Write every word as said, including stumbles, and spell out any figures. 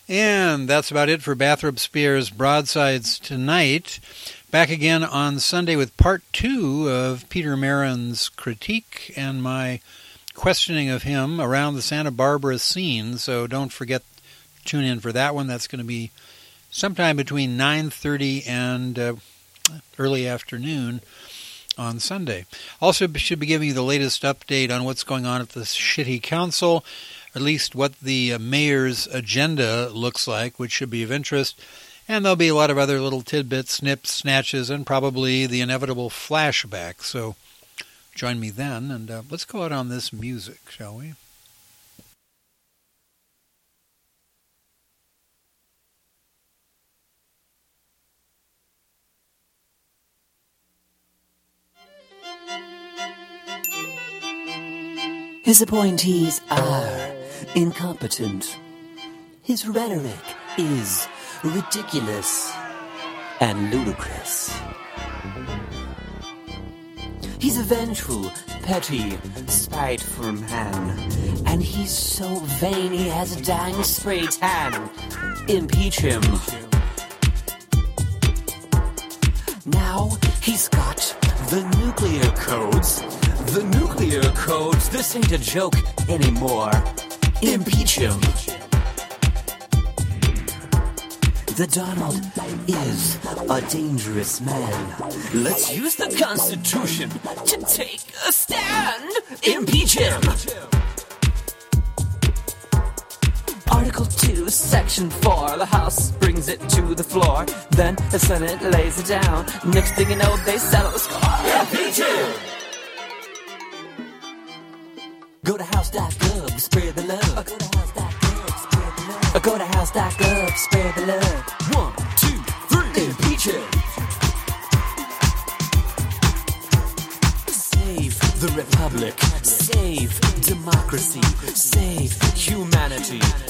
And that's about it for Bathrop Spear's Broadsides tonight. Back again on Sunday with part two of Peter Marin's critique and my questioning of him around the Santa Barbara scene. So don't forget to tune in for that one. That's going to be sometime between nine thirty and uh, early afternoon on Sunday. Also should be giving you the latest update on what's going on at the City Council, at least what the mayor's agenda looks like, which should be of interest. And there'll be a lot of other little tidbits, snips, snatches, and probably the inevitable flashback. So join me then, and uh, let's go out on this music, shall we? His appointees are incompetent. His rhetoric is ridiculous and ludicrous. He's a vengeful, petty, spiteful man, and he's so vain he has a dang spray tan. Impeach him. Now he's got the nuclear codes. The nuclear codes, this ain't a joke anymore. Impeach him. The Donald is a dangerous man. Let's use the Constitution to take a stand. Impeach him. Article two, Section four, the House brings it to the floor. Then the Senate lays it down. Next thing you know, they settle the score. Impeach him. Go to house dot gov, spread the love. Go to house dot gov, spread the love. Go to house dot gov, spread the love. One, two, three, impeach him. Save the Republic. Save democracy. Save humanity.